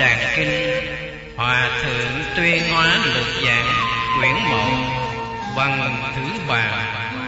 Đàn Kinh, Hòa Thượng Tuyên Hóa Lược Giảng, quyển 1, bằng Thứ Bà.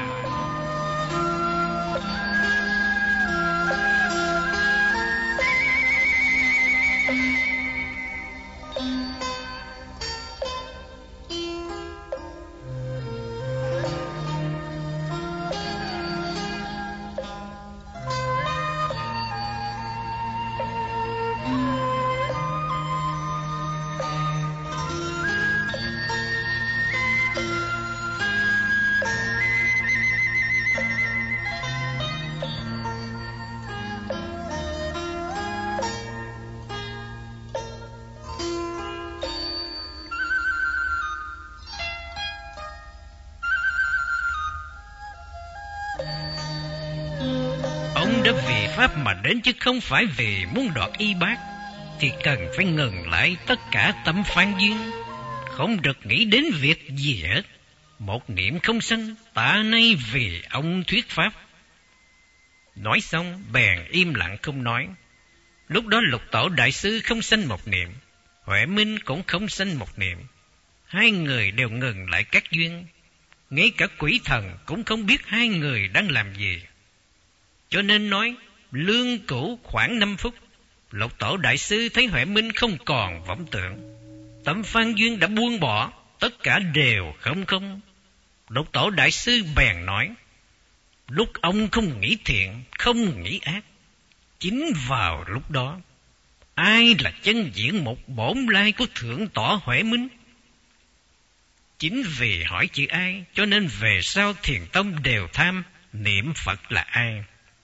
Ông đã vì Pháp mà đến chứ không phải vì muốn đoạt y bát, thì cần phải ngừng lại tất cả tâm phán duyên, không được nghĩ đến việc gì hết. Một niệm không sanh, tạ nay vì ông thuyết Pháp. Nói xong bèn im lặng không nói. Lúc đó Lục Tổ Đại Sư không sanh một niệm, Huệ Minh cũng không sanh một niệm. Hai người đều ngừng lại các duyên. Ngay cả quỷ thần cũng không biết hai người đang làm gì. Cho nên nói lương cửu khoảng 5 phút, Lục Tổ Đại Sư thấy Huệ Minh không còn vọng tưởng, tâm phan duyên đã buông bỏ, tất cả đều không. Lục Tổ Đại Sư bèn nói: lúc ông không nghĩ thiện, không nghĩ ác, chính vào lúc đó, ai là chân diện một bổn lai của Thượng Tọa Huệ Minh? Chính vì hỏi chữ ai, cho nên về sau Thiền Tông đều tham niệm Phật là ai.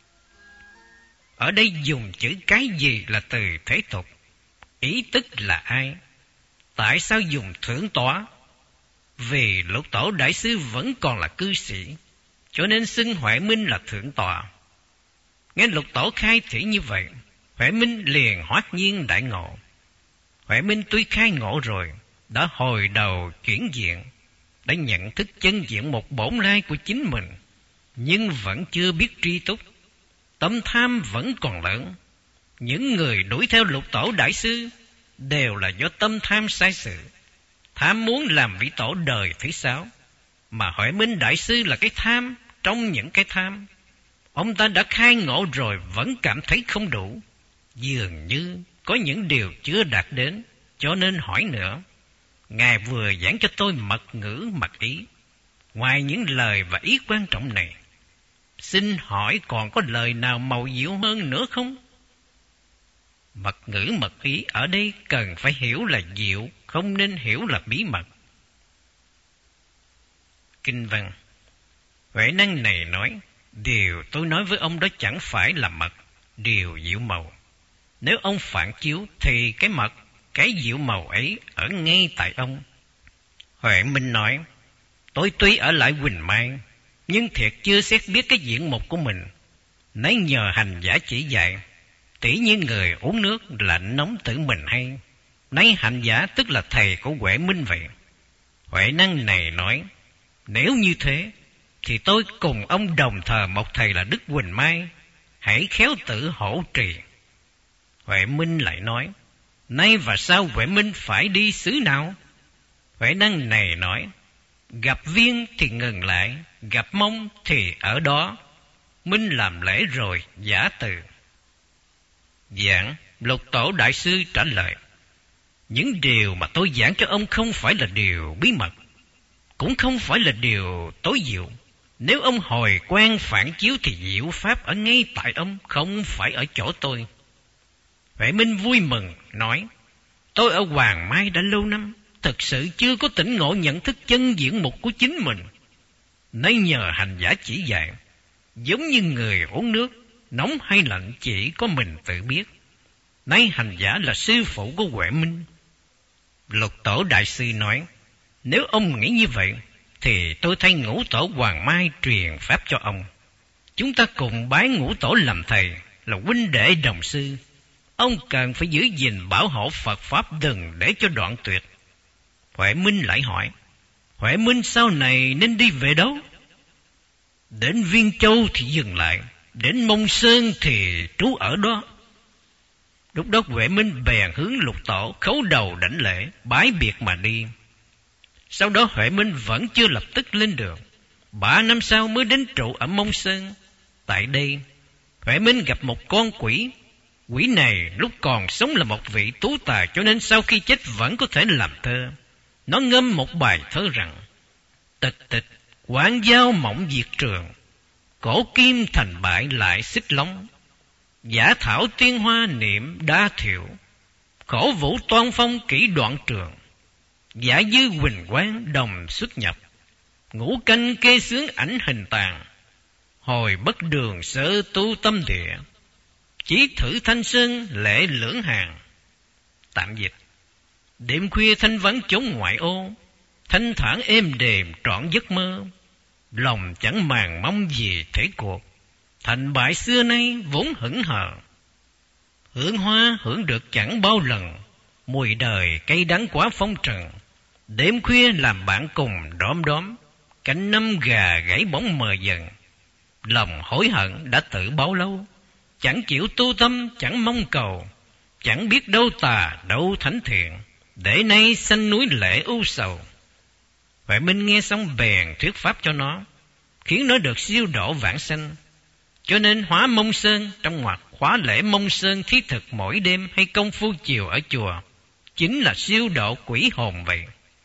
Ở đây dùng chữ cái gì là từ thế tục, ý tức là ai. Tại sao dùng Thượng Tọa? Vì Lục Tổ Đại Sư vẫn còn là cư sĩ, cho nên xưng Huệ Minh là Thượng Tọa. Nghe Lục Tổ khai thị như vậy, Huệ Minh liền hoát nhiên đại ngộ. Huệ Minh tuy khai ngộ rồi, đã hồi đầu chuyển diện, đã nhận thức chân diện một bổn lai của chính mình, nhưng vẫn chưa biết tri túc. Tâm tham vẫn còn lớn. Những người đuổi theo Lục Tổ Đại Sư đều là do tâm tham sai sự, tham muốn làm vị tổ đời thứ 6. Mà Huệ Minh Đại Sư là cái tham trong những cái tham. Ông ta đã khai ngộ rồi vẫn cảm thấy không đủ, dường như có những điều chưa đạt đến, cho nên hỏi nữa. Ngài vừa giảng cho tôi mật ngữ mật ý. Ngoài những lời và ý quan trọng này, xin hỏi còn có lời nào màu diệu hơn nữa không? Mật ngữ mật ý ở đây cần phải hiểu là diệu, không nên hiểu là bí mật. Kinh văn: Huệ năng này nói: điều tôi nói với ông đó chẳng phải là mật, điều diệu màu. Nếu ông phản chiếu thì cái mật, cái diệu màu ấy ở ngay tại ông. Huệ Minh nói: tôi tuy ở lại Quỳnh Mai, nhưng thiệt chưa xét biết cái diện mục của mình. Nấy nhờ hành giả chỉ dạy, tỉ như người uống nước lạnh nóng tự mình hay. Nấy hành giả tức là thầy của Huệ Minh vậy. Huệ năng này nói: nếu như thế, thì tôi cùng ông đồng thờ một thầy là Đức Quỳnh Mai, hãy khéo tự hộ trì. Huệ Minh lại nói: nay và sao Huệ Minh phải đi xứ nào? Huệ năng này nói: gặp viên thì ngừng lại, gặp mông thì ở đó. Minh làm lễ rồi giả từ. Giảng: Lục Tổ Đại Sư trả lời: những điều mà tôi giảng cho ông không phải là điều bí mật, cũng không phải là điều tối diệu. Nếu ông hồi quan phản chiếu thì diệu pháp ở ngay tại ông, không phải ở chỗ tôi. Huệ Minh vui mừng nói: tôi ở Hoàng Mai đã lâu năm, thực sự chưa có tỉnh ngộ nhận thức chân diện mục của chính mình. Nay nhờ hành giả chỉ dạy, giống như người uống nước, nóng hay lạnh chỉ có mình tự biết. Nay hành giả là sư phụ của Huệ Minh. Lục Tổ Đại Sư nói: nếu ông nghĩ như vậy, thì tôi thay Ngũ Tổ Hoàng Mai truyền pháp cho ông. Chúng ta cùng bái Ngũ Tổ làm thầy, là huynh đệ đồng sư. Ông cần phải giữ gìn bảo hộ Phật Pháp, đừng để cho đoạn tuyệt. Huệ Minh lại hỏi: Huệ Minh sau này nên đi về đâu? Đến Viên Châu thì dừng lại, đến Mông Sơn thì trú ở đó. Lúc đó Huệ Minh bèn hướng Lục Tổ khấu đầu đảnh lễ, bái biệt mà đi. Sau đó Huệ Minh vẫn chưa lập tức lên đường. 3 năm sau mới đến trụ ở Mông Sơn. Tại đây, Huệ Minh gặp một con quỷ. Quỷ này lúc còn sống là một vị tú tài, cho nên sau khi chết vẫn có thể làm thơ. Nó ngâm một bài thơ rằng: tịch tịch quảng giao mộng diệt trường, cổ kim thành bại lại xích lóng. Giả thảo tiên hoa niệm đa thiệu, khổ vũ toan phong kỹ đoạn trường. Giả dư huỳnh quang đồng xuất nhập, ngũ canh kê xướng ảnh hình tàn. Hồi bất đường sơ tu tâm địa, chỉ thử thanh sơn lễ lưỡng hàng. Tạm dịch: đêm khuya thanh vắng chốn ngoại ô, thanh thản êm đềm trọn giấc mơ. Lòng chẳng màng mong gì thế cuộc, thành bại xưa nay vốn hững hờ. Hưởng hoa hưởng được chẳng bao lần, mùi đời cay đắng quá phong trần. Đêm khuya làm bạn cùng đóm đóm, cánh năm gà gãy bóng mờ dần. Lòng hối hận đã tự báo lâu, chẳng chịu tu tâm chẳng mong cầu. Chẳng biết đâu tà đâu thánh thiện, để nay sanh núi lệ u sầu. Huệ Minh nghe xong bèn thuyết pháp cho nó, khiến nó được siêu độ vãng sanh. Cho nên hóa Mông Sơn trong ngoặc khóa lễ Mông Sơn thí thực mỗi đêm hay công phu chiều ở chùa, chính là siêu độ quỷ hồn vậy.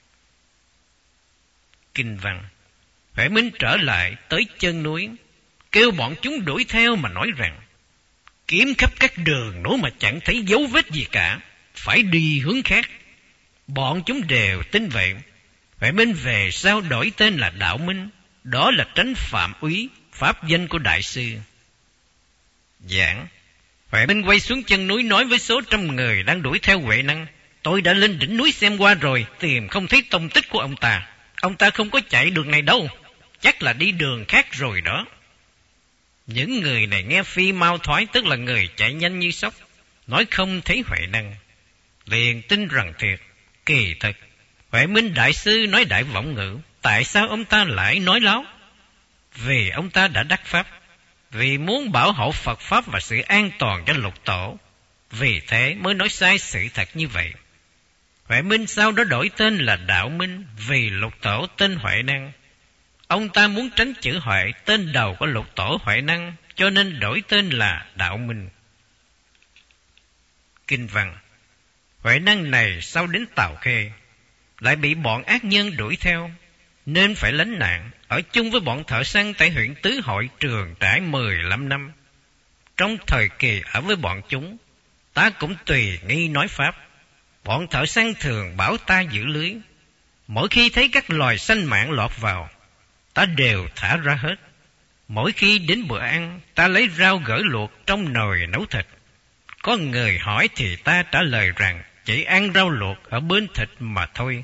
Kinh văn: Huệ Minh trở lại tới chân núi, kêu bọn chúng đuổi theo mà nói rằng: kiếm khắp các đường núi mà chẳng thấy dấu vết gì cả, phải đi hướng khác. Bọn chúng đều tin vậy. Huệ Minh về sau đổi tên là Đạo Minh, đó là tránh phạm úy, pháp danh của đại sư. Giảng: Huệ Minh quay xuống chân núi nói với số trăm người đang đuổi theo Huệ Năng: tôi đã lên đỉnh núi xem qua rồi, tìm không thấy tông tích của ông ta. Ông ta không có chạy đường này đâu, chắc là đi đường khác rồi đó. Những người này nghe phi mau thoái, tức là người chạy nhanh như sóc, nói không thấy Huệ Năng, liền tin rằng thiệt. Kỳ thực Huệ Minh đại sư nói đại vọng ngữ. Tại sao ông ta lại nói láo? Vì ông ta đã đắc pháp, vì muốn bảo hộ Phật pháp và sự an toàn cho Lục Tổ, vì thế mới nói sai sự thật như vậy. Huệ Minh sau đó đổi tên là Đạo Minh, vì Lục Tổ tên Huệ Năng. Ông ta muốn tránh chữ Huệ tên đầu của Lục Tổ Huệ Năng, cho nên đổi tên là Đạo Minh. Kinh văn: Huệ Năng này sau đến Tào Khê, lại bị bọn ác nhân đuổi theo, nên phải lánh nạn, ở chung với bọn thợ săn tại huyện Tứ Hội Trường trải 15 năm. Trong thời kỳ ở với bọn chúng, ta cũng tùy nghi nói pháp. Bọn thợ săn thường bảo ta giữ lưới. Mỗi khi thấy các loài sanh mạng lọt vào, ta đều thả ra hết. Mỗi khi đến bữa ăn, ta lấy rau gỡ luộc trong nồi nấu thịt. Có người hỏi thì ta trả lời rằng chỉ ăn rau luộc ở bên thịt mà thôi.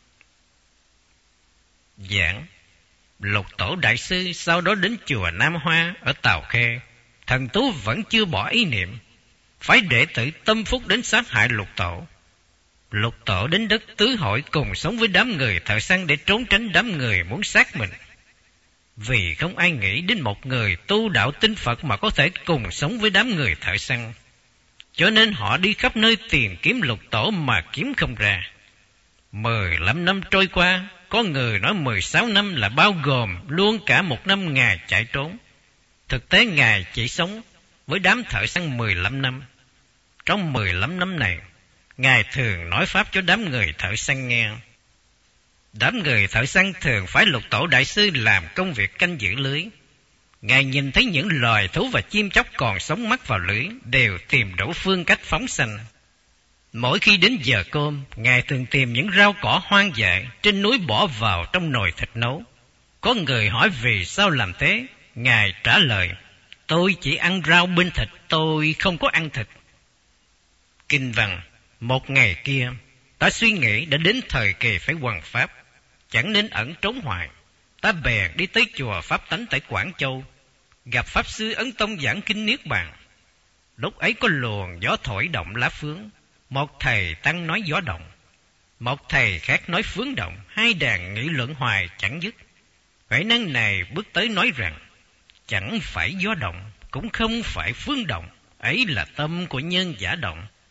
Giảng: Lục Tổ đại sư sau đó đến chùa Nam Hoa ở Tào Khê. Thần Tú vẫn chưa bỏ ý niệm, phái đệ tử tâm phúc đến sát hại Lục Tổ. Lục Tổ đến đất Tứ Hội cùng sống với đám người thợ săn để trốn tránh đám người muốn sát mình. Vì không ai nghĩ đến một người tu đạo tin Phật mà có thể cùng sống với đám người thợ săn, cho nên họ đi khắp nơi tìm kiếm Lục Tổ mà kiếm không ra. 15 năm trôi qua, có người nói 16 năm là bao gồm luôn cả một năm Ngài chạy trốn. Thực tế Ngài chỉ sống với đám thợ săn 15 năm. Trong 15 năm này, Ngài thường nói pháp cho đám người thợ săn nghe. Đám người thợ săn thường phải Lục Tổ đại sư làm công việc canh giữ lưới. Ngài nhìn thấy những loài thú và chim chóc còn sống mắc vào lưới, đều tìm đủ phương cách phóng sanh. Mỗi khi đến giờ cơm, Ngài thường tìm những rau cỏ hoang dại trên núi bỏ vào trong nồi thịt nấu. Có người hỏi vì sao làm thế, Ngài trả lời: tôi chỉ ăn rau bên thịt, tôi không có ăn thịt. Kinh văn: Một ngày kia, ta suy nghĩ đã đến thời kỳ phải hoằng pháp, chẳng nên ẩn trốn hoài. Ta bèn đi tới chùa Pháp Tánh tại Quảng Châu, gặp Pháp Sư Ấn Tông giảng kinh Niết Bàn. Lúc ấy có luồng gió thổi động lá phướng, một thầy tăng nói gió động, một thầy khác nói phướng động, hai đàn nghị luận hoài chẳng dứt. Huệ Năng này bước tới nói rằng: chẳng phải gió động, cũng không phải phướng động, ấy là tâm của nhân giả động.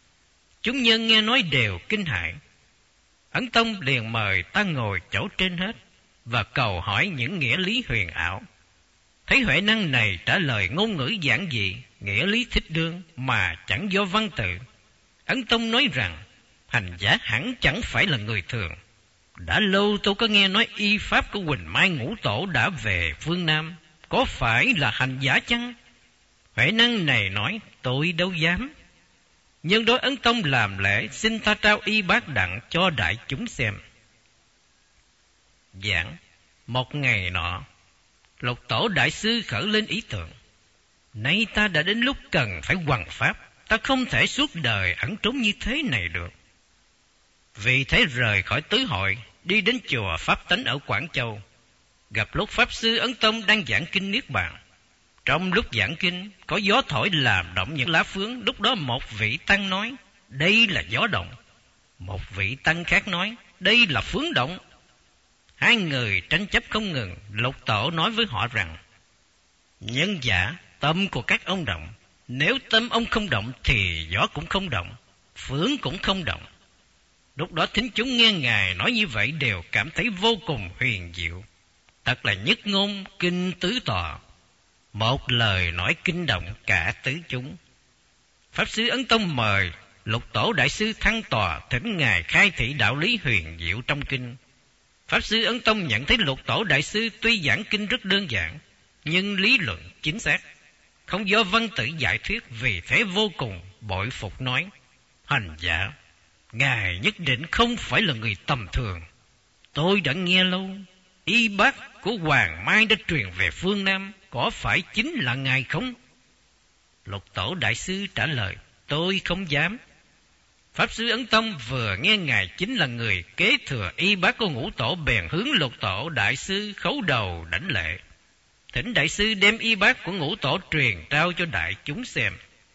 Chúng nhân nghe nói đều kinh hãi. Ấn Tông liền mời ta ngồi chỗ trên hết và cầu hỏi những nghĩa lý huyền ảo. Thấy Huệ Năng này trả lời ngôn ngữ giản dị, nghĩa lý thích đương mà chẳng do văn tự. Ấn Tông nói rằng hành giả hẳn chẳng phải là người thường. Đã lâu tôi có nghe nói y pháp của Huỳnh Mai Ngũ Tổ đã về phương Nam, có phải là hành giả chăng? Huệ Năng này nói tôi đâu dám. Nhưng đối Ấn Tông làm lễ xin ta trao y bát đặng cho đại chúng xem. Giảng. Một ngày nọ, Lục Tổ đại sư khởi lên ý tưởng: nay ta đã đến lúc cần phải hoằng pháp, ta không thể suốt đời ẩn trốn như thế này được. Vì thế rời khỏi tứ hội, đi đến chùa Pháp Tánh ở Quảng Châu, gặp lúc Pháp Sư Ấn Tông đang giảng kinh Niết Bàn. Trong lúc giảng kinh, có gió thổi làm động những lá phướng. Lúc đó một vị tăng nói, đây là gió động. Một vị tăng khác nói, đây là phướng động. Hai người tranh chấp không ngừng. Lục Tổ nói với họ rằng, nhân giả, tâm của các ông động. Nếu tâm ông không động thì gió cũng không động, phướng cũng không động. Lúc đó thính chúng nghe Ngài nói như vậy đều cảm thấy vô cùng huyền diệu. Thật là nhất ngôn kinh tứ tọa, một lời nói kinh động cả tứ chúng. Pháp Sư Ấn Tông mời Lục Tổ đại sư thăng tòa, thỉnh Ngài khai thị đạo lý huyền diệu trong kinh. Pháp Sư Ấn Tông nhận thấy Lục Tổ đại sư tuy giảng kinh rất đơn giản, nhưng lý luận chính xác, không do văn tự giải thuyết. Vì thế vô cùng bội phục, nói: hành giả, Ngài nhất định không phải là người tầm thường. Tôi đã nghe lâu, y bác của Hoàng Mai đã truyền về phương Nam, có phải chính là Ngài không? Lục Tổ đại sư trả lời: tôi không dám. Pháp Sư Ấn Tông vừa nghe Ngài chính là người kế thừa y bác của Ngũ Tổ, bèn hướng Lục Tổ đại sư khấu đầu đảnh lễ, thỉnh đại sư đem y bác của Ngũ Tổ truyền trao cho đại chúng xem.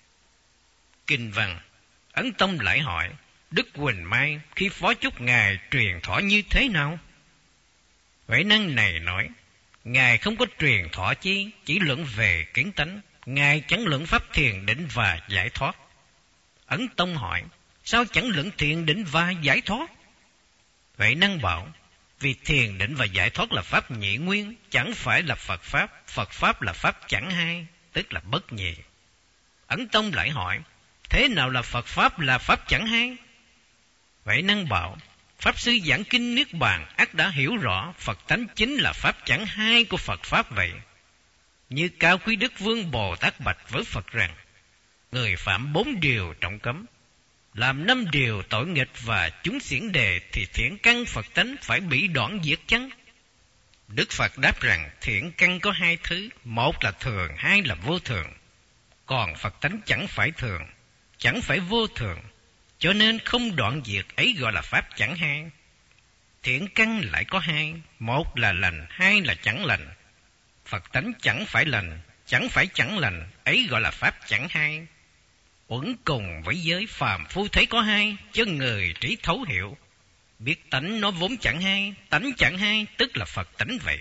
Kinh văn. Ấn Tông lại hỏi: Đức Huỳnh Mai khi phó chúc Ngài truyền thọ như thế nào? Huệ Năng này nói: Ngài không có truyền thọ chi, chỉ luận về kiến tánh. Ngài chẳng luận pháp thiền định và giải thoát. Ấn Tông hỏi: sao chẳng luận thiền định và giải thoát? Huệ Năng bảo: vì thiền định và giải thoát là pháp nhị nguyên, chẳng phải là Phật pháp. Phật pháp là pháp chẳng hai, tức là bất nhị. Ấn Tông lại hỏi: thế nào là Phật pháp là pháp chẳng hai? Huệ Năng bảo: Pháp Sư giảng kinh Niết Bàn ắt đã hiểu rõ Phật tánh chính là pháp chẳng hai của Phật pháp vậy. Như Cao Quý Đức Vương Bồ Tát bạch với Phật rằng: người phạm 4 điều trọng cấm, làm 5 điều tội nghịch và chúng xiển đề, thì thiện căn Phật tánh phải bị đoạn diệt chăng? Đức Phật đáp rằng thiện căn có 2 thứ, một là thường, 2 là vô thường. Còn Phật tánh chẳng phải thường, chẳng phải vô thường, cho nên không đoạn diệt, ấy gọi là pháp chẳng hai. Thiện căn lại có 2, một là lành, 2 là chẳng lành. Phật tánh chẳng phải lành, chẳng phải chẳng lành, ấy gọi là pháp chẳng hai. Uẩn cùng với giới phàm phu thấy có 2, chứ người trí thấu hiểu, biết tánh nó vốn chẳng hai, tánh chẳng hai, tức là Phật tánh vậy.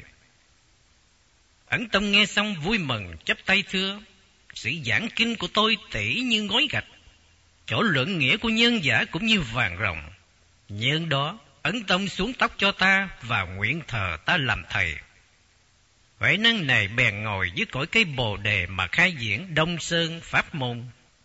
Ấn Tông nghe xong vui mừng chắp tay thưa: sự giảng kinh của tôi tỉ như ngói gạch, chỗ luận nghĩa của nhân giả cũng như vàng ròng. Nhưng đó Ấn Tông xuống tóc cho ta và nguyện thờ ta làm thầy. Huệ Năng này bèn ngồi dưới cội cây Bồ Đề mà khai diễn Đông Sơn pháp môn.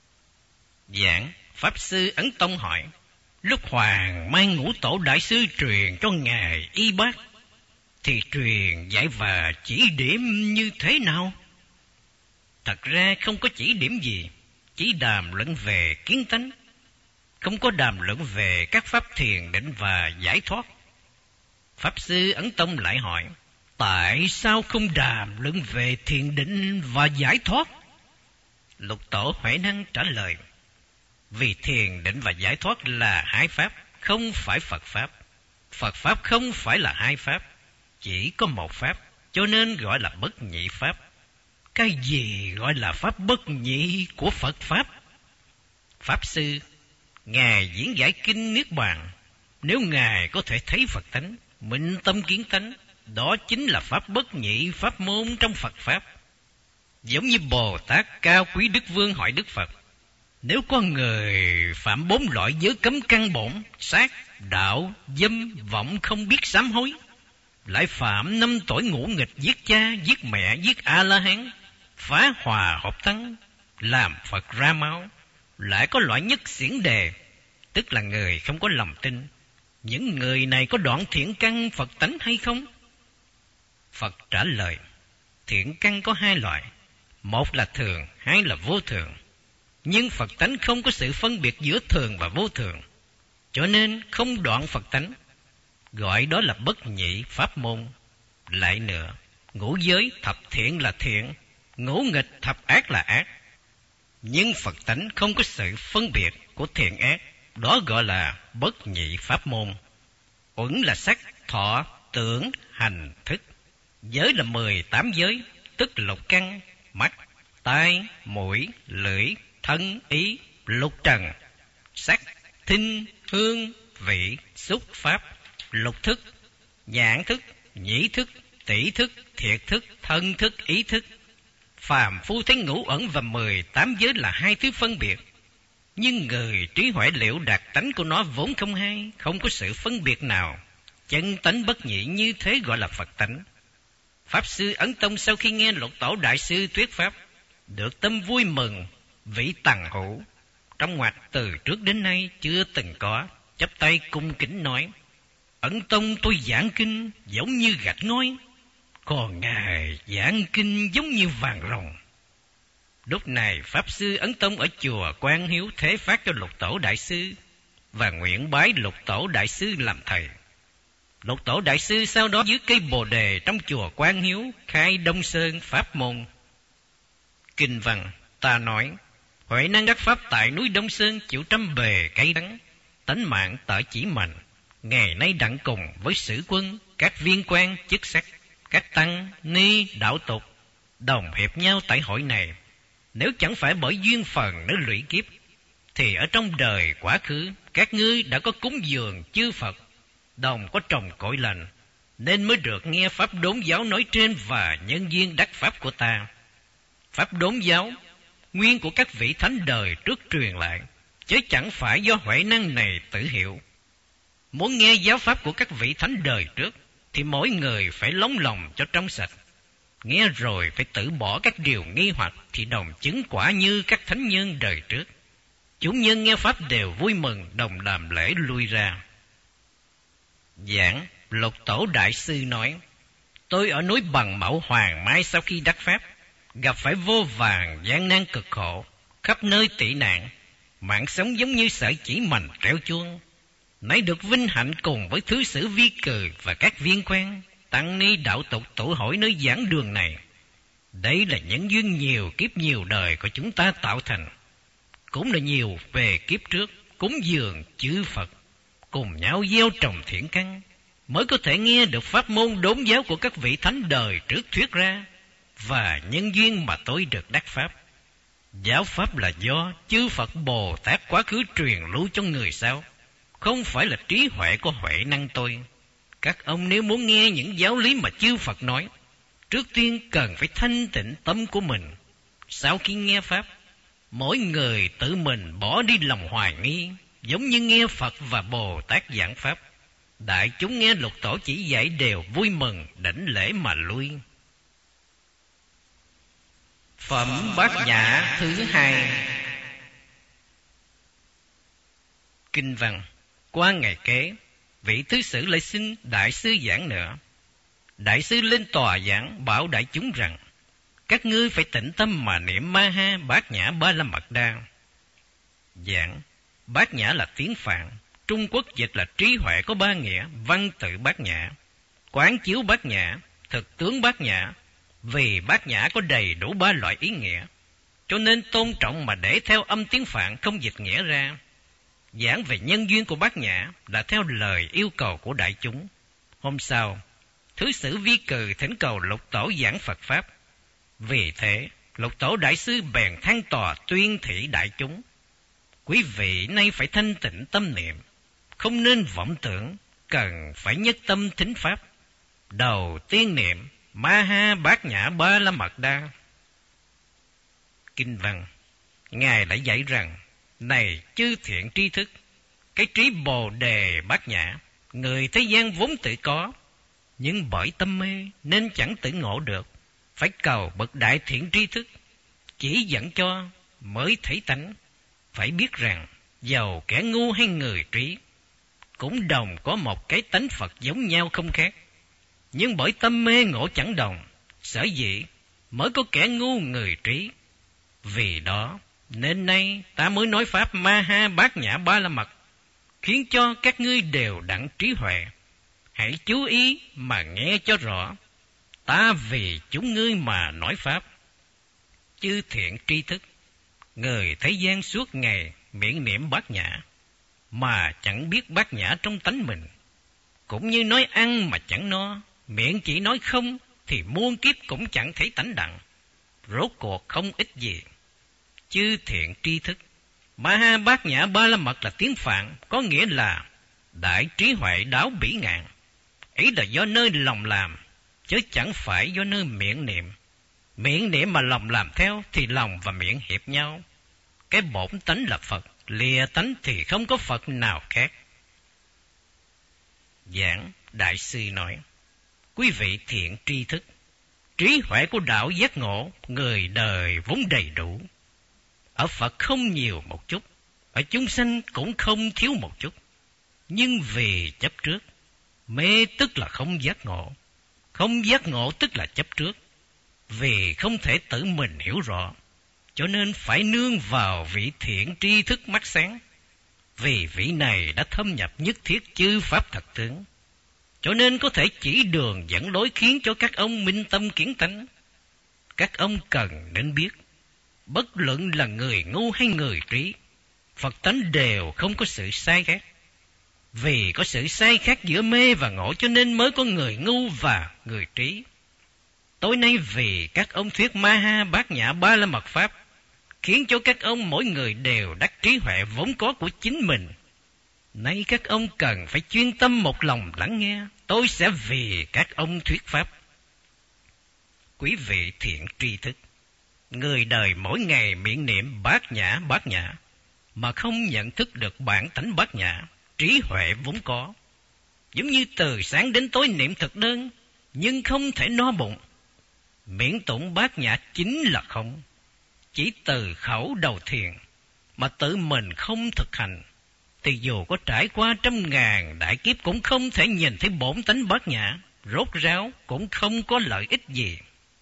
Giảng. Pháp Sư Ấn Tông hỏi: lúc Hoàng Mai Ngũ Tổ đại sư truyền cho Ngài y bác, thì truyền dạy và chỉ điểm như thế nào? Thật ra không có chỉ điểm gì, chỉ đàm luận về kiến tánh, không có đàm luận về các pháp thiền định và giải thoát. Pháp Sư Ấn Tông lại hỏi: tại sao không đàm luận về thiền định và giải thoát? Lục Tổ Huệ Năng trả lời: vì thiền định và giải thoát là 2 pháp, không phải Phật pháp. Phật pháp không phải là 2 pháp, chỉ có 1 pháp, cho nên gọi là bất nhị pháp. Cái gì gọi là pháp bất nhị của Phật pháp? Pháp Sư, Ngài diễn giải kinh Niết Bàn, nếu Ngài có thể thấy Phật tánh, minh tâm kiến tánh, đó chính là pháp bất nhị pháp môn trong Phật pháp. Giống như Bồ Tát Cao Quý Đức Vương hỏi Đức Phật: Nếu có người phạm 4 loại giới cấm căn bổn: sát, đạo, dâm, vọng không biết sám hối, lại phạm 5 tội ngũ nghịch: giết cha, giết mẹ, giết A-la-hán, phá hòa hợp tăng, làm Phật ra máu, lại có loại nhất xiển đề, tức là người không có lòng tin. Những người này có đoạn thiện căn Phật tánh hay không? Phật trả lời: thiện căn có 2 loại, một là thường, 2 là vô thường. Nhưng Phật tánh không có sự phân biệt giữa thường và vô thường, cho nên không đoạn Phật tánh, gọi đó là bất nhị pháp môn. Lại nữa, ngũ giới thập thiện là thiện, ngũ nghịch thập ác là ác. Nhưng Phật tánh không có sự phân biệt của thiện ác, đó gọi là bất nhị pháp môn. Uẩn là sắc, thọ, tưởng, hành, thức. Giới là 18 giới, tức lục căn: mắt, tai, mũi, lưỡi, thân, ý, lục trần: sắc, thinh, hương, vị, xúc, pháp. Lục thức: nhãn thức, nhĩ thức, tỷ thức, thiệt thức, thân thức, ý thức. Phàm phu thấy ngũ ẩn và 18 giới là 2 thứ phân biệt, nhưng người trí huệ liễu đạt tánh của nó vốn không hai, không có sự phân biệt nào. Chân tánh bất nhị như thế gọi là Phật tánh. Pháp sư Ấn Tông sau khi nghe Lục Tổ Đại Sư thuyết pháp, được tâm vui mừng, vị tằng hữu trong ngoặt từ trước đến nay chưa từng có, chắp tay cung kính nói: Ấn Tông tôi giảng kinh giống như gạch ngói, còn ngài giảng kinh giống như vàng ròng. Lúc này Pháp sư Ấn Tông ở chùa Quang Hiếu thế phát cho Lục Tổ Đại Sư và nguyện bái Lục Tổ Đại Sư làm thầy. Lục Tổ Đại Sư sau đó dưới cây Bồ Đề trong chùa Quang Hiếu khai Đông Sơn pháp môn. Kinh văn ta nói: Huệ năng đắc pháp tại núi Đông Sơn, chịu trăm bề cay đắng, tánh mạng tại chỉ mạnh. Ngày nay đặng cùng với sử quân, các viên quan chức sắc, các tăng ni đạo tục đồng hiệp nhau tại hội này. Nếu chẳng phải bởi duyên phần nơi lụy kiếp, thì ở trong đời quá khứ các ngươi đã có cúng dường chư Phật, đồng có trồng cội lành, nên mới được nghe pháp đốn giáo nói trên và nhân duyên đắc pháp của ta. Pháp đốn giáo nguyên của các vị thánh đời trước truyền lại, chứ chẳng phải do huệ năng này tự hiệu. Muốn nghe giáo pháp của các vị thánh đời trước, thì mỗi người phải lóng lòng cho trong sạch. Nghe rồi phải tự bỏ các điều nghi hoặc, thì đồng chứng quả như các thánh nhân đời trước. Chúng nhân nghe pháp đều vui mừng, đồng làm lễ lui ra. Giảng Lục Tổ Đại Sư nói: Tôi ở núi Bằng Mẫu Hoàng Mai sau khi đắc pháp, gặp phải vô vàn gian nan cực khổ, khắp nơi tị nạn, mạng sống giống như sợi chỉ mành treo chuông. Nãy được vinh hạnh cùng với thứ sử Vi Cừ và các viên quan tăng ni đạo tục tụ hội nơi giảng đường này. Đây là những duyên nhiều kiếp nhiều đời của chúng ta tạo thành, cũng là nhiều về kiếp trước cúng dường chư Phật, cùng nhau gieo trồng thiện căn, mới có thể nghe được pháp môn đốn giáo của các vị thánh đời trước thuyết ra, và nhân duyên mà tôi được đắc pháp. Giáo pháp là do chư Phật Bồ Tát quá khứ truyền lưu cho người sau, không phải là trí huệ của huệ năng tôi. Các ông nếu muốn nghe những giáo lý mà chư Phật nói, trước tiên cần phải thanh tịnh tâm của mình. Sau khi nghe pháp, mỗi người tự mình bỏ đi lòng hoài nghi, giống như nghe Phật và Bồ Tát giảng pháp. Đại chúng nghe Lục Tổ chỉ dạy đều vui mừng, đảnh lễ mà lui. Phẩm Bát Nhã thứ 2. Kinh văn. Qua ngày kế, vị thứ sử lại xin Đại sư giảng nữa. Đại sư lên tòa giảng bảo đại chúng rằng: các ngươi phải tĩnh tâm mà niệm Ma Ha Bát Nhã Ba La Mật Đa. Giảng Bát Nhã là tiếng Phạn, Trung Quốc dịch là trí huệ có 3 nghĩa: văn tự Bát Nhã, quán chiếu Bát Nhã, thực tướng Bát Nhã. Vì Bát Nhã có đầy đủ 3 loại ý nghĩa, cho nên tôn trọng mà để theo âm tiếng Phạn không dịch nghĩa ra. Giảng về nhân duyên của Bát Nhã là theo lời yêu cầu của đại chúng. Hôm sau, thứ sử Vi Cừ thỉnh cầu Lục Tổ giảng Phật pháp. Vì thế, Lục Tổ Đại Sư bèn than tòa tuyên thị đại chúng: quý vị nay phải thanh tịnh tâm niệm, không nên vọng tưởng, cần phải nhất tâm thính pháp. Đầu tiên niệm Ma Ha Bát Nhã Ba La Mật Đa. Kinh văn. Ngài đã dạy rằng Này chư thiện tri thức, cái trí Bồ Đề Bát Nhã, người thế gian vốn tự có, nhưng bởi tâm mê nên chẳng tự ngộ được, phải cầu bậc đại thiện tri thức chỉ dẫn cho mới thấy tánh. Phải biết rằng dầu kẻ ngu hay người trí cũng đồng có một cái tánh Phật giống nhau không khác, nhưng bởi tâm mê ngộ chẳng đồng, sở dĩ mới có kẻ ngu người trí. Vì đó nên nay ta mới nói pháp Ma Ha Bát Nhã Ba La Mật, khiến cho các ngươi đều đặng trí huệ. Hãy chú ý mà nghe cho rõ, ta vì chúng ngươi mà nói pháp. Chư thiện tri thức, người thế gian suốt ngày miệng niệm Bát Nhã mà chẳng biết Bát Nhã trong tánh mình, cũng như nói ăn mà chẳng no, miệng chỉ nói không thì muôn kiếp cũng chẳng thấy tánh đặng, rốt cuộc không ích gì. Chư thiện tri thức, Ma Ha Bát Nhã Ba La Mật là tiếng Phạn, có nghĩa là đại trí huệ đáo bỉ ngạn. Ý là do nơi lòng làm, chứ chẳng phải do nơi miệng niệm. Miệng niệm mà lòng làm theo thì lòng và miệng hiệp nhau. Cái bổn tánh là Phật, lìa tánh thì không có Phật nào khác. Giảng Đại sư nói: quý vị thiện tri thức, trí huệ của đạo giác ngộ người đời vốn đầy đủ. Ở Phật không nhiều một chút, ở chúng sanh cũng không thiếu một chút. Nhưng vì chấp trước, mê tức là không giác ngộ, không giác ngộ tức là chấp trước. Vì không thể tự mình hiểu rõ, cho nên phải nương vào vị thiện tri thức mắt sáng. Vì vị này đã thâm nhập nhất thiết chư pháp thật tướng, cho nên có thể chỉ đường dẫn lối khiến cho các ông minh tâm kiến tánh. Các ông cần nên biết, bất luận là người ngu hay người trí, Phật tánh đều không có sự sai khác. Vì có sự sai khác giữa mê và ngộ, cho nên mới có người ngu và người trí. Tối nay vì các ông thuyết Ma Ha Bát Nhã Ba La Mật Pháp, khiến cho các ông mỗi người đều đắc trí huệ vốn có của chính mình. Nay các ông cần phải chuyên tâm một lòng lắng nghe, tôi sẽ vì các ông thuyết Pháp. Quý vị thiện tri thức, người đời mỗi ngày miệng niệm Bát Nhã mà không nhận thức được bản tánh Bát Nhã, trí huệ vốn có. Giống như từ sáng đến tối niệm thực đơn, nhưng không thể no bụng. Miệng tụng Bát Nhã chính là không, chỉ từ khẩu đầu thiền, mà tự mình không thực hành, thì dù có trải qua 100.000 đại kiếp cũng không thể nhìn thấy bổn tánh Bát Nhã, rốt ráo cũng không có lợi ích gì.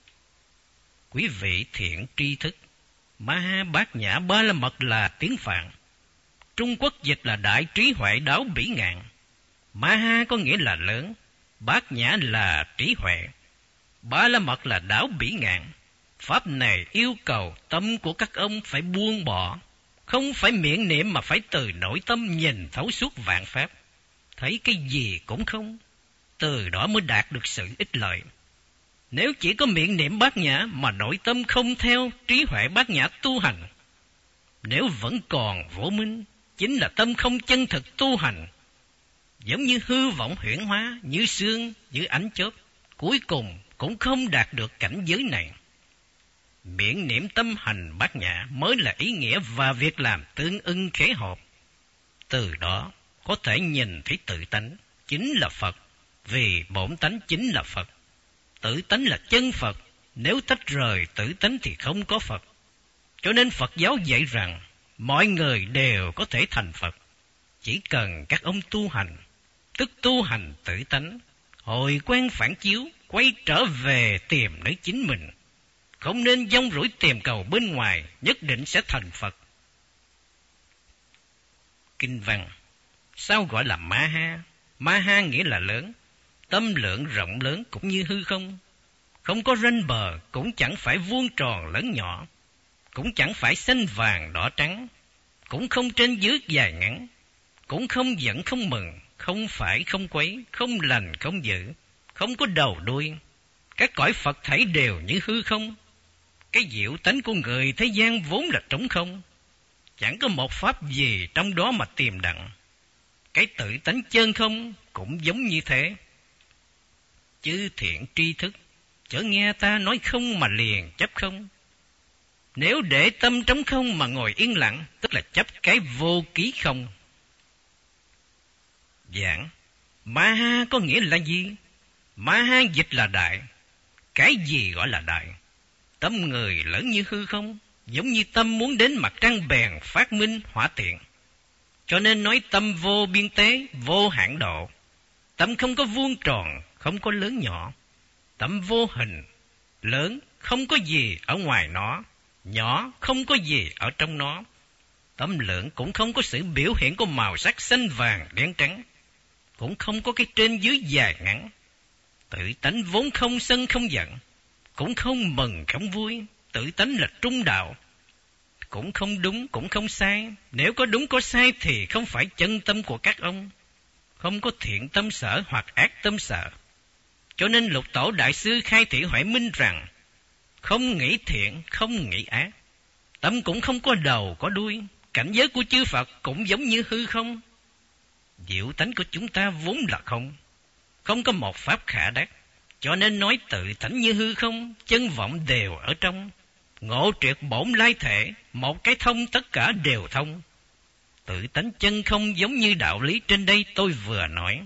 Quý vị thiện tri thức, Ma Ha Bát Nhã Ba La Mật là tiếng Phạn, Trung Quốc dịch là đại trí huệ đáo bỉ ngạn. Ma Ha có nghĩa là lớn, Bát Nhã là trí huệ, Ba La Mật là đáo bỉ ngạn. Pháp này yêu cầu tâm của các ông phải buông bỏ, không phải miệng niệm mà phải từ nội tâm nhìn thấu suốt vạn pháp, thấy cái gì cũng không, từ đó mới đạt được sự ích lợi. Nếu chỉ có miệng niệm Bát Nhã mà nội tâm không theo trí huệ Bát Nhã tu hành, nếu vẫn còn vô minh, chính là tâm không chân thực tu hành, giống như hư vọng huyễn hóa, như sương, như ánh chớp, cuối cùng cũng không đạt được cảnh giới này. Miệng niệm tâm hành Bát Nhã mới là ý nghĩa và việc làm tương ưng khế hợp. Từ đó có thể nhìn thấy tự tánh chính là Phật, vì bổn tánh chính là Phật. Tự tánh là chân Phật, nếu tách rời tự tánh thì không có Phật. Cho nên Phật giáo dạy rằng mọi người đều có thể thành Phật, chỉ cần các ông tu hành, tức tu hành tự tánh, hồi quen phản chiếu, quay trở về tìm nơi chính mình, không nên dông rủi tìm cầu bên ngoài, nhất định sẽ thành Phật. Kinh văn sao gọi là Ma Ha? Ma Ha nghĩa là lớn, tâm lượng rộng lớn cũng như hư không, không có ranh bờ, cũng chẳng phải vuông tròn lớn nhỏ, cũng chẳng phải xanh vàng đỏ trắng, cũng không trên dưới dài ngắn, cũng không giận không mừng, không phải không quấy, không lành không dữ, không có đầu đuôi. Các cõi Phật thảy đều như hư không. Cái diệu tánh của người thế gian vốn là trống không, chẳng có một pháp gì trong đó mà tìm đặng. Cái tự tánh chân không cũng giống như thế. Chư thiện tri thức, chớ nghe ta nói không mà liền chấp không. Nếu để tâm trống không mà ngồi yên lặng, tức là chấp cái vô ký không. Giảng, Maha có nghĩa là gì? Maha dịch là đại. Cái gì gọi là đại? Tâm người lớn như hư không, giống như tâm muốn đến mặt trăng bèn phát minh hỏa tiện. Cho nên nói tâm vô biên tế, vô hạn độ. Tâm không có vuông tròn, không có lớn nhỏ. Tâm vô hình, lớn không có gì ở ngoài nó, nhỏ không có gì ở trong nó. Tâm lượng cũng không có sự biểu hiện của màu sắc xanh vàng đen trắng, cũng không có cái trên dưới dài ngắn. Tự tánh vốn không sân không giận, cũng không mừng không vui. Tự tánh là trung đạo, cũng không đúng cũng không sai. Nếu có đúng có sai thì không phải chân tâm của các ông, không có thiện tâm sở hoặc ác tâm sở. Cho nên Lục Tổ Đại Sư khai thị Huệ Minh rằng, không nghĩ thiện, không nghĩ ác. Tâm cũng không có đầu có đuôi. Cảnh giới của chư Phật cũng giống như hư không. Diệu tánh của chúng ta vốn là không, không có một pháp khả đắc. Cho nên nói tự tánh như hư không, chân vọng đều ở trong. Ngộ triệt bổn lai thể, một cái thông tất cả đều thông. Tự tánh chân không giống như đạo lý trên đây tôi vừa nói.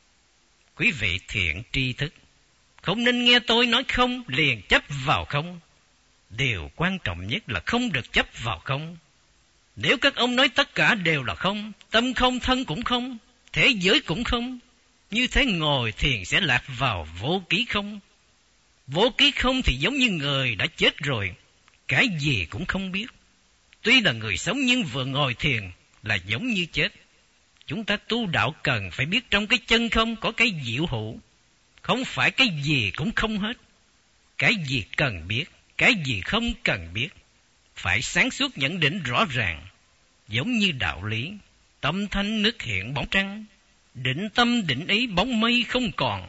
Quý vị thiện tri thức, không nên nghe tôi nói không liền chấp vào không. Điều quan trọng nhất là không được chấp vào không. Nếu các ông nói tất cả đều là không, tâm không, thân cũng không, thế giới cũng không, như thế ngồi thiền sẽ lạc vào vô ký không. Vô ký không thì giống như người đã chết rồi, cái gì cũng không biết. Tuy là người sống nhưng vừa ngồi thiền là giống như chết. Chúng ta tu đạo cần phải biết trong cái chân không có cái diệu hữu, không phải cái gì cũng không hết. Cái gì cần biết, cái gì không cần biết, phải sáng suốt nhận định rõ ràng. Giống như đạo lý, tâm thanh nước hiện bóng trăng, định tâm định ý bóng mây không còn.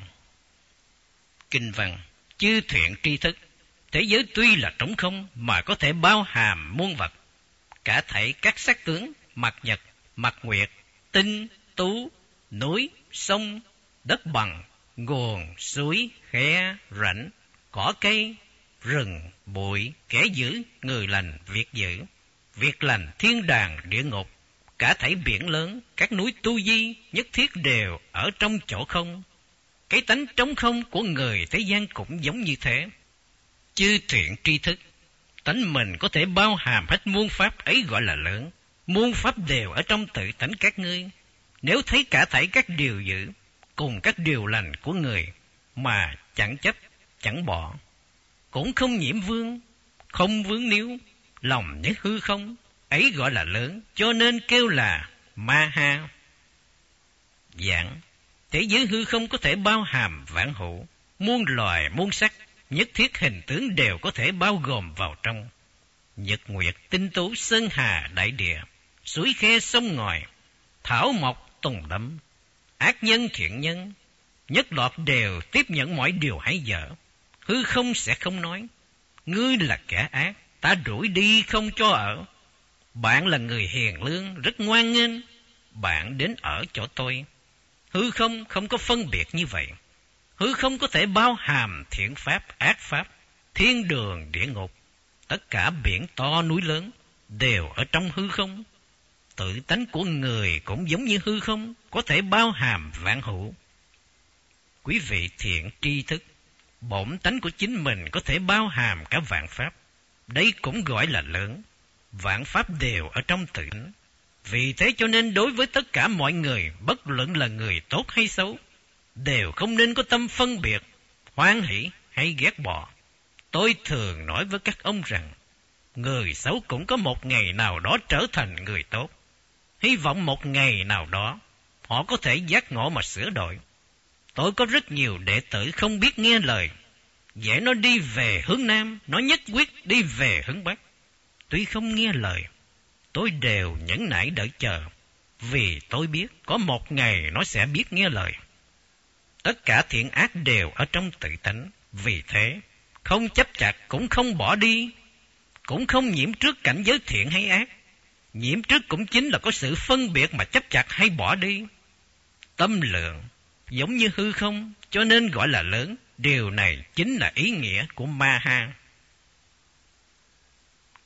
Kinh văn, chư thiện tri thức, thế giới tuy là trống không mà có thể bao hàm muôn vật. Cả thảy các sắc tướng, mặt nhật, mặt nguyệt, tinh, tú, núi, sông, đất bằng, nguồn, suối, khe, rãnh, cỏ cây, rừng, bụi, kẻ dữ, người lành, việc dữ, việc lành, thiên đàng, địa ngục, cả thảy biển lớn, các núi tu di, nhất thiết đều ở trong chỗ không. Cái tánh trống không của người thế gian cũng giống như thế. Chư thiện tri thức, tánh mình có thể bao hàm hết muôn pháp, ấy gọi là lớn. Muôn pháp đều ở trong tự tánh các ngươi. Nếu thấy cả thảy các điều dữ cùng các điều lành của người mà chẳng chấp, chẳng bỏ, cũng không nhiễm vương, không vướng níu, lòng nhất hư không, ấy gọi là lớn, cho nên kêu là Maha. Giảng, thế giới hư không có thể bao hàm vạn hữu, muôn loài muôn sắc, nhất thiết hình tướng đều có thể bao gồm vào trong. Nhật nguyệt tinh tú, sơn hà đại địa, suối khe sông ngòi, thảo mộc tùng đâm, ác nhân thiện nhân, nhất loạt đều tiếp nhận mọi điều hay dở. Hư không sẽ không nói, ngươi là kẻ ác, ta đuổi đi không cho ở. Bạn là người hiền lương, rất ngoan nghênh, bạn đến ở chỗ tôi. Hư không không có phân biệt như vậy. Hư không có thể bao hàm thiện pháp, ác pháp, thiên đường, địa ngục. Tất cả biển to núi lớn đều ở trong hư không. Tự tánh của người cũng giống như hư không, có thể bao hàm vạn hữu. Quý vị thiện tri thức, bổn tánh của chính mình có thể bao hàm cả vạn pháp. Đây cũng gọi là lớn. Vạn pháp đều ở trong tự tánh. Vì thế cho nên đối với tất cả mọi người, bất luận là người tốt hay xấu, đều không nên có tâm phân biệt, hoan hỷ hay ghét bỏ. Tôi thường nói với các ông rằng, người xấu cũng có một ngày nào đó trở thành người tốt. Hy vọng một ngày nào đó, họ có thể giác ngộ mà sửa đổi. Tôi có rất nhiều đệ tử không biết nghe lời, dễ nó đi về hướng Nam, nó nhất quyết đi về hướng Bắc. Tuy không nghe lời, tôi đều nhẫn nại đợi chờ, vì tôi biết có một ngày nó sẽ biết nghe lời. Tất cả thiện ác đều ở trong tự tánh, vì thế không chấp chặt cũng không bỏ đi, cũng không nhiễm trước cảnh giới thiện hay ác. Nhiễm trước cũng chính là có sự phân biệt mà chấp chặt hay bỏ đi. Tâm lượng giống như hư không, cho nên gọi là lớn. Điều này chính là ý nghĩa của Maha.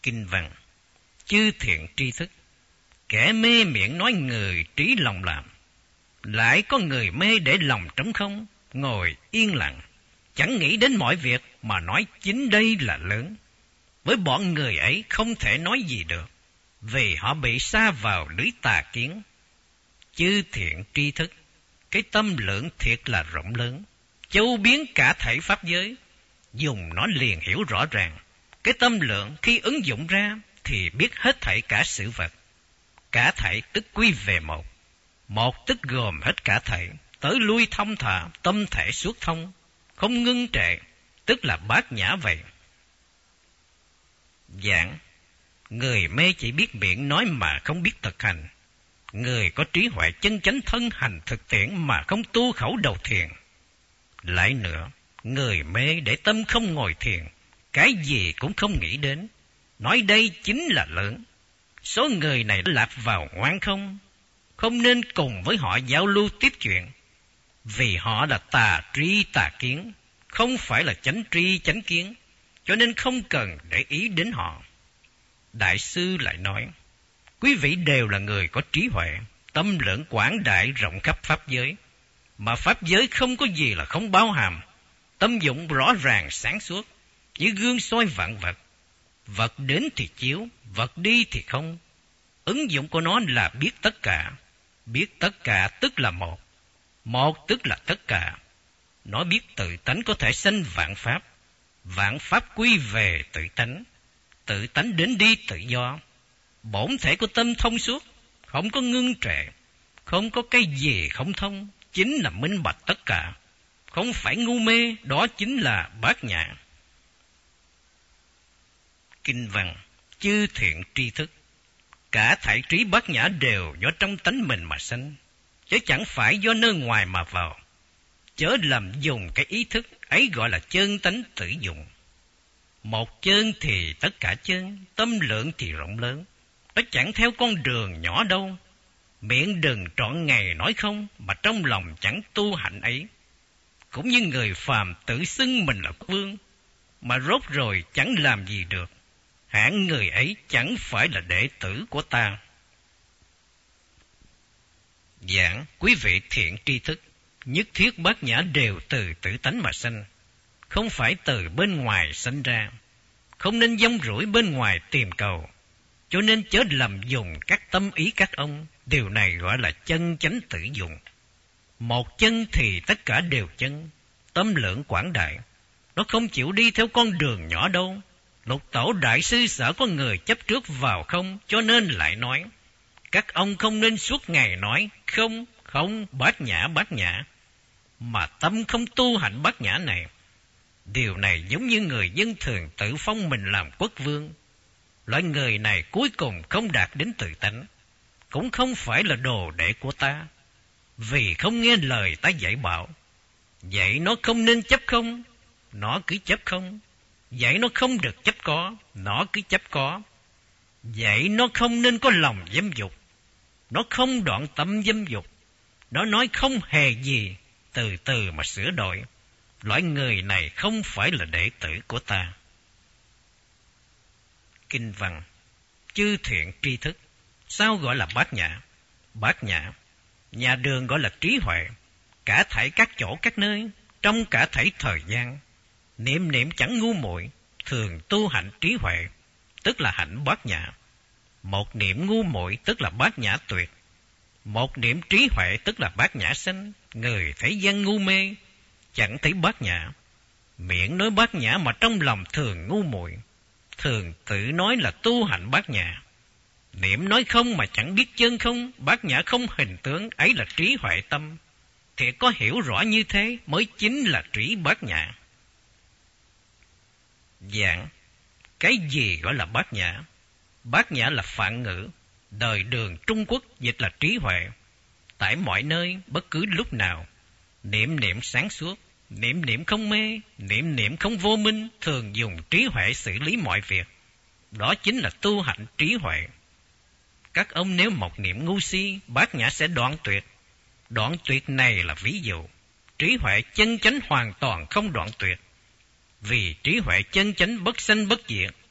Kinh văn: chư thiện tri thức, kẻ mê miệng nói người trí lòng làm. Lại có người mê để lòng trống không, ngồi yên lặng, chẳng nghĩ đến mọi việc mà nói chính đây là lớn. Với bọn người ấy không thể nói gì được, vì họ bị sa vào lưới tà kiến. Chư thiện tri thức, cái tâm lượng thiệt là rộng lớn, châu biến cả thảy pháp giới, dùng nó liền hiểu rõ ràng. Cái tâm lượng khi ứng dụng ra thì biết hết thảy cả sự vật. Cả thảy tức quy về một, một tức gồm hết cả thảy, tới lui thông thả, tâm thể suốt thông, không ngưng trệ, tức là bát nhã vậy. Giảng: người mê chỉ biết miệng nói mà không biết thực hành. Người có trí huệ chân chánh thân hành thực tiễn mà không tu khẩu đầu thiền. Lại nữa, người mê để tâm không ngồi thiền, cái gì cũng không nghĩ đến, nói đây chính là lớn. Số người này lạc vào ngoan không, không nên cùng với họ giao lưu tiếp chuyện, vì họ là tà tri tà kiến, không phải là chánh tri chánh kiến, cho nên không cần để ý đến họ. Đại sư lại nói: quý vị đều là người có trí huệ, tâm lượng quảng đại rộng khắp pháp giới, mà pháp giới không có gì là không bao hàm. Tâm dụng rõ ràng sáng suốt, như gương soi vạn vật. Vật đến thì chiếu, vật đi thì không. Ứng dụng của nó là biết tất cả. Biết tất cả tức là một, một tức là tất cả. Nó biết tự tánh có thể sanh vạn pháp, vạn pháp quy về tự tánh, tự tánh đến đi tự do. Bổn thể của tâm thông suốt, không có ngưng trệ, không có cái gì không thông, chính là minh bạch tất cả, không phải ngu mê, đó chính là bát nhã. Kinh văn: chư thiện tri thức, cả thảy trí bát nhã đều do trong tánh mình mà sanh, chứ chẳng phải do nơi ngoài mà vào. Chớ làm dùng cái ý thức ấy gọi là chân tánh tự dụng. Một chân thì tất cả chân, tâm lượng thì rộng lớn, nó chẳng theo con đường nhỏ đâu. Miệng đừng trọn ngày nói không, mà trong lòng chẳng tu hạnh ấy. Cũng như người phàm tự xưng mình là vương, mà rốt rồi chẳng làm gì được, hạng người ấy chẳng phải là đệ tử của ta. Giảng: quý vị thiện tri thức, nhất thiết bát nhã đều từ tự tánh mà sanh, không phải từ bên ngoài sanh ra. Không nên dông rủi bên ngoài tìm cầu, cho nên chớ lầm dùng các tâm ý các ông. Điều này gọi là chân chánh tự dụng. Một chân thì tất cả đều chân, tâm lượng quảng đại, nó không chịu đi theo con đường nhỏ đâu. Lục tổ đại sư sợ có người chấp trước vào không, cho nên lại nói: các ông không nên suốt ngày nói không, không, bát nhã, mà tâm không tu hạnh bát nhã này. Điều này giống như người dân thường tự phong mình làm quốc vương. Loại người này cuối cùng không đạt đến tự tánh, cũng không phải là đồ đệ của ta, vì không nghe lời ta dạy bảo. Dạy nó không nên chấp không, nó cứ chấp không. Dạy nó không được chấp có, nó cứ chấp có. Dạy nó không nên có lòng dâm dục, nó không đoạn tâm dâm dục. Nó nói không hề gì, từ từ mà sửa đổi. Loại người này không phải là đệ tử của ta. Kinh văn: chư thiện tri thức, sao gọi là bát nhã? Bát nhã, nhà đường gọi là trí huệ. Cả thảy các chỗ các nơi, trong cả thảy thời gian, niệm niệm chẳng ngu muội, thường tu hạnh trí huệ, tức là hạnh bát nhã. Một niệm ngu muội tức là bát nhã tuyệt, một niệm trí huệ tức là bát nhã sanh. Người thấy gian ngu mê, chẳng thấy bát nhã. Miệng nói bát nhã mà trong lòng thường ngu muội, thường tự nói là tu hạnh bát nhã. Niệm nói không mà chẳng biết chân không, bát nhã không hình tướng, ấy là trí huệ tâm. Thì có hiểu rõ như thế mới chính là trí bát nhã. Giảng: cái gì gọi là bát nhã? Bát nhã là phạn ngữ, đời Đường Trung Quốc dịch là trí huệ. Tại mọi nơi, bất cứ lúc nào, niệm niệm sáng suốt, niệm niệm không mê, niệm niệm không vô minh, thường dùng trí huệ xử lý mọi việc. Đó chính là tu hạnh trí huệ. Các ông nếu một niệm ngu si, bát nhã sẽ đoạn tuyệt. Đoạn tuyệt này là ví dụ. Trí huệ chân chánh hoàn toàn không đoạn tuyệt. Vì trí huệ chân chánh bất sanh bất diệt,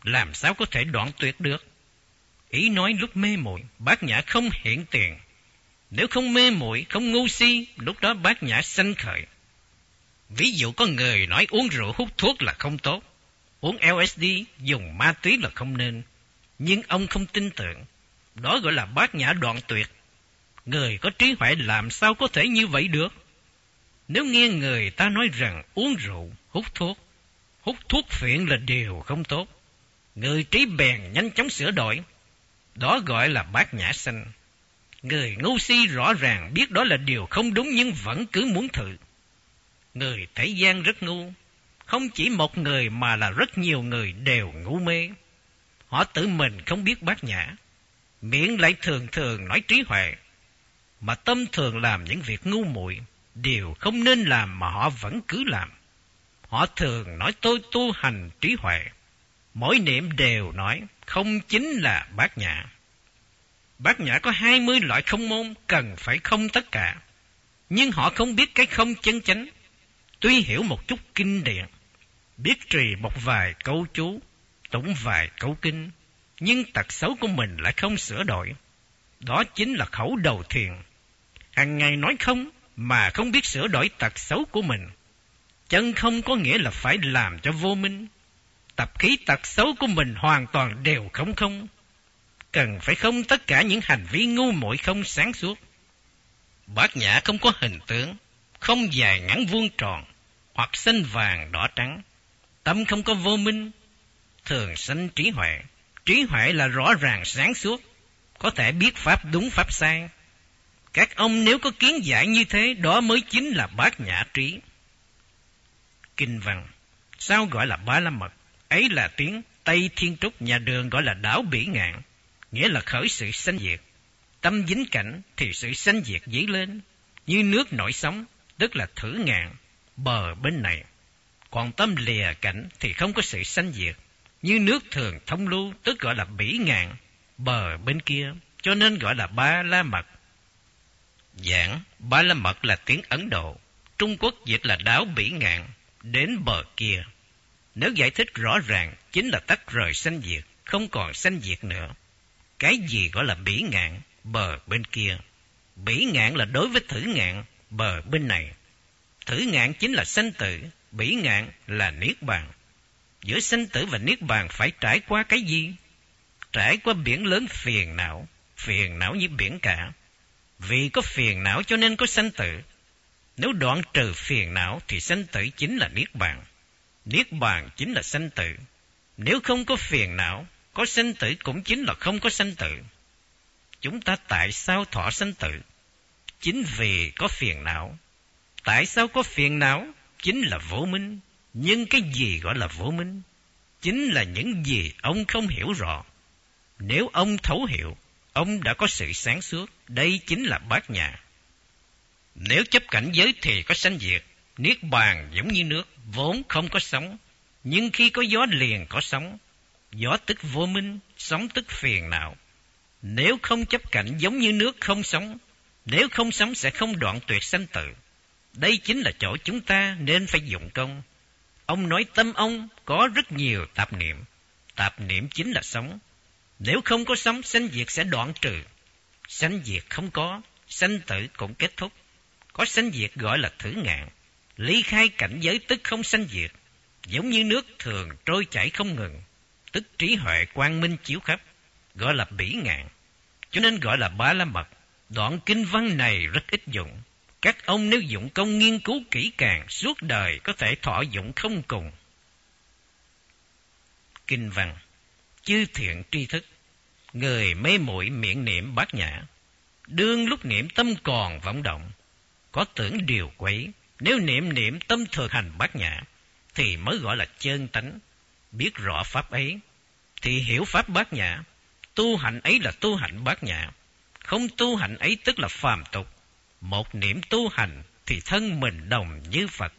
làm sao có thể đoạn tuyệt được? Ý nói lúc mê muội, bát nhã không hiện tiền. Nếu không mê muội, không ngu si, lúc đó bát nhã sanh khởi. Ví dụ có người nói uống rượu hút thuốc là không tốt, uống LSD, dùng ma túy là không nên, nhưng ông không tin tưởng. Đó gọi là bát nhã đoạn tuyệt. Người có trí huệ làm sao có thể như vậy được? Nếu nghe người ta nói rằng uống rượu, hút thuốc phiện là điều không tốt, người trí bèn nhanh chóng sửa đổi. Đó gọi là bát nhã sanh. Người ngu si rõ ràng biết đó là điều không đúng nhưng vẫn cứ muốn thử. Người thế gian rất ngu, không chỉ một người mà là rất nhiều người đều ngu mê. Họ tự mình không biết bát nhã, miệng lại thường thường nói trí huệ, mà tâm thường làm những việc ngu muội, điều không nên làm mà họ vẫn cứ làm. Họ thường nói tôi tu hành trí huệ, mỗi niệm đều nói không chính là bát nhã. Bát nhã có 20 loại không môn, cần phải không tất cả. Nhưng họ không biết cái không chân chánh. Tuy hiểu một chút kinh điển, biết trì một vài câu chú, tụng vài câu kinh, nhưng tật xấu của mình lại không sửa đổi. Đó chính là khẩu đầu thiền. Hàng ngày nói không mà không biết sửa đổi tật xấu của mình. Chân không có nghĩa là phải làm cho vô minh. Tập khí tật xấu của mình hoàn toàn đều không. Cần phải không tất cả những hành vi ngu muội không sáng suốt. Bát nhã không có hình tướng, không dài ngắn vuông tròn, hoặc xanh vàng đỏ trắng. Tâm không có vô minh, thường sanh trí huệ. Trí huệ là rõ ràng sáng suốt, có thể biết pháp đúng pháp sai. Các ông nếu có kiến giải như thế, đó mới chính là bát nhã trí. Kinh văn, sao gọi là Ba La Mật? Ấy là tiếng Tây Thiên Trúc nhà Đường gọi là đảo Bỉ Ngạn, nghĩa là khởi sự sanh diệt. Tâm dính cảnh thì sự sanh diệt dấy lên, như nước nổi sóng, tức là thử ngạn, bờ bên này. Còn tâm lìa cảnh thì không có sự sanh diệt, như nước thường thông lưu, tức gọi là Bỉ Ngạn, bờ bên kia, cho nên gọi là Ba La Mật. Giảng Ba La Mật là tiếng Ấn Độ, Trung Quốc dịch là đảo Bỉ Ngạn, đến bờ kia. Nếu giải thích rõ ràng, chính là tách rời sanh diệt, không còn sanh diệt nữa. Cái gì gọi là Bỉ Ngạn, bờ bên kia? Bỉ Ngạn là đối với thử ngạn, bờ bên này. Thử ngạn chính là sanh tử, Bỉ Ngạn là niết bàn. Giữa sanh tử và niết bàn phải trải qua cái gì? Trải qua biển lớn phiền não như biển cả. Vì có phiền não cho nên có sanh tử. Nếu đoạn trừ phiền não thì sanh tử chính là niết bàn. Niết bàn chính là sanh tử. Nếu không có phiền não, có sanh tử cũng chính là không có sanh tử. Chúng ta tại sao thọ sanh tử? Chính vì có phiền não. Tại sao có phiền não? Chính là vô minh. Nhưng cái gì gọi là vô minh? Chính là những gì ông không hiểu rõ. Nếu ông thấu hiểu, ông đã có sự sáng suốt. Đây chính là bát nhã. Nếu chấp cảnh giới thì có sanh diệt. Niết bàn giống như nước, vốn không có sóng. Nhưng khi có gió liền có sóng. Gió tức vô minh, sóng tức phiền não. Nếu không chấp cảnh giống như nước không sóng. Nếu không sóng sẽ không đoạn tuyệt sanh tử. Đây chính là chỗ chúng ta nên phải dụng công. Ông nói tâm ông có rất nhiều tạp niệm. Tạp niệm chính là sóng. Nếu không có sóng, sanh diệt sẽ đoạn trừ. Sanh diệt không có, sanh tử cũng kết thúc. Có sanh diệt gọi là thử ngạn. Ly khai cảnh giới tức không sanh diệt. Giống như nước thường trôi chảy không ngừng, tức trí huệ quang minh chiếu khắp, gọi là Bỉ Ngạn. Cho nên gọi là Ba La Mật. Đoạn kinh văn này rất ít dụng. Các ông nếu dụng công nghiên cứu kỹ càng, suốt đời có thể thọ dụng không cùng. Kinh văn, chư thiện tri thức. Người mê muội miệng niệm bát nhã, đương lúc niệm tâm còn vọng động, có tưởng điều quấy. Nếu niệm tâm thường hành bát nhã, thì mới gọi là chân tánh. Biết rõ pháp ấy, thì hiểu pháp bát nhã. Tu hạnh ấy là tu hạnh bát nhã. Không tu hạnh ấy tức là phàm tục. Một niệm tu hành thì thân mình đồng như Phật.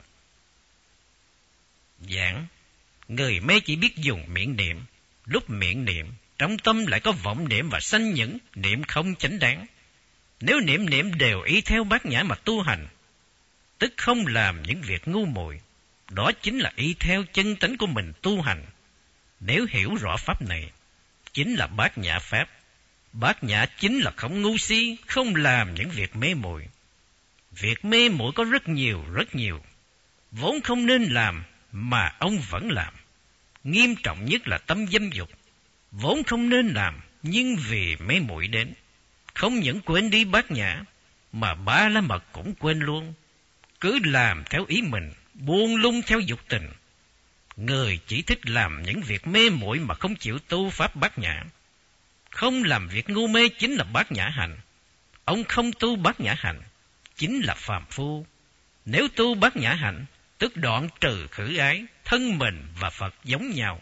Giảng, người mê chỉ biết dùng miệng niệm. Lúc miệng niệm, trong tâm lại có vọng niệm và sanh những niệm không chánh đáng. Nếu niệm đều y theo bát nhã mà tu hành, tức không làm những việc ngu muội. Đó chính là y theo chân tánh của mình tu hành. Nếu hiểu rõ pháp này, chính là bát nhã pháp. Bát nhã chính là không ngu si, không làm những việc mê muội. Việc mê muội có rất nhiều, vốn không nên làm mà ông vẫn làm. Nghiêm trọng nhất là tâm dâm dục, vốn không nên làm nhưng vì mê muội đến. Không những quên đi bát nhã, mà ba la mật cũng quên luôn. Cứ làm theo ý mình, buông lung theo dục tình. Người chỉ thích làm những việc mê muội mà không chịu tu pháp bát nhã. Không làm việc ngu mê chính là bát nhã hành. Ông không tu bát nhã hành, chính là phàm phu. Nếu tu bát nhã hành, tức đoạn trừ khử ái, thân mình và Phật giống nhau.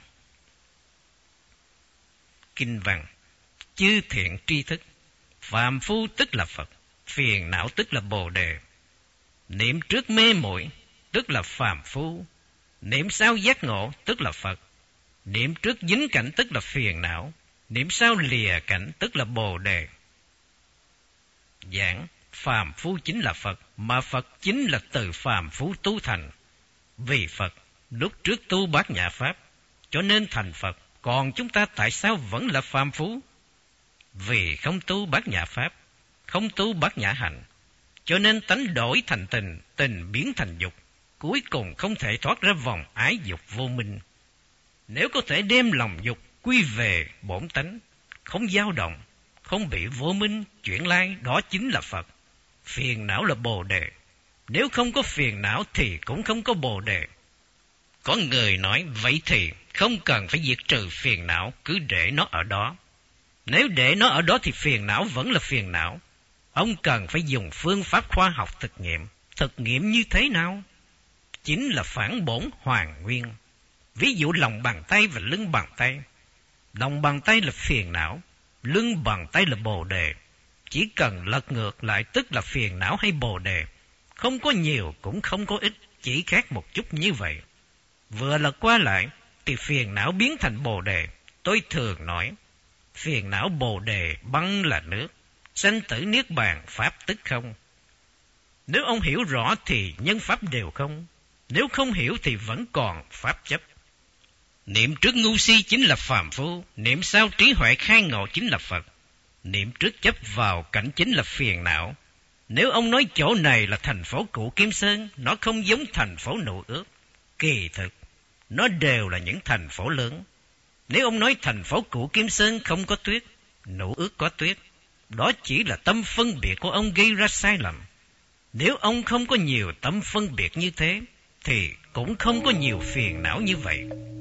Kinh văn: chư thiện tri thức. Phàm phu tức là Phật, phiền não tức là Bồ Đề. Niệm trước mê muội tức là phàm phu, niệm sau giác ngộ tức là Phật. Niệm trước dính cảnh tức là phiền não, niệm sau lìa cảnh tức là Bồ Đề. Giảng: phàm phu chính là Phật, mà Phật chính là từ phàm phu tu thành. Vì Phật lúc trước tu bát nhã pháp, cho nên thành Phật. Còn chúng ta tại sao vẫn là phàm phu? Vì không tu bát nhã pháp, không tu bát nhã hành, cho nên tánh đổi thành tình, tình biến thành dục, cuối cùng không thể thoát ra vòng ái dục vô minh. Nếu có thể đem lòng dục quy về bổn tánh, không dao động, không bị vô minh chuyển lai, đó chính là Phật. Phiền não là Bồ Đề. Nếu không có phiền não thì cũng không có Bồ Đề. Có người nói vậy thì không cần phải diệt trừ phiền não, cứ để nó ở đó. Nếu để nó ở đó thì phiền não vẫn là phiền não. Ông cần phải dùng phương pháp khoa học thực nghiệm. Thực nghiệm như thế nào? Chính là phản bổn hoàn nguyên. Ví dụ lòng bàn tay và lưng bàn tay. Lòng bàn tay là phiền não, lưng bàn tay là Bồ Đề. Chỉ cần lật ngược lại tức là phiền não hay Bồ Đề. Không có nhiều cũng không có ít, chỉ khác một chút như vậy. Vừa lật qua lại thì phiền não biến thành Bồ Đề. Tôi thường nói, phiền não Bồ Đề băng là nước, sanh tử niết bàn pháp tức không. Nếu ông hiểu rõ thì nhân pháp đều không, nếu không hiểu thì vẫn còn pháp chấp. Niệm trước ngu si chính là phàm phu, niệm sau trí huệ khai ngộ chính là Phật. Niệm trước chấp vào cảnh chính là phiền não. Nếu ông nói chỗ này là thành phố cũ Kim Sơn, nó không giống thành phố Nụ Ước. Kỳ thực, nó đều là những thành phố lớn. Nếu ông nói thành phố cũ Kim Sơn không có tuyết, Nụ Ước có tuyết, đó chỉ là tâm phân biệt của ông gây ra sai lầm. Nếu ông không có nhiều tâm phân biệt như thế, thì cũng không có nhiều phiền não như vậy.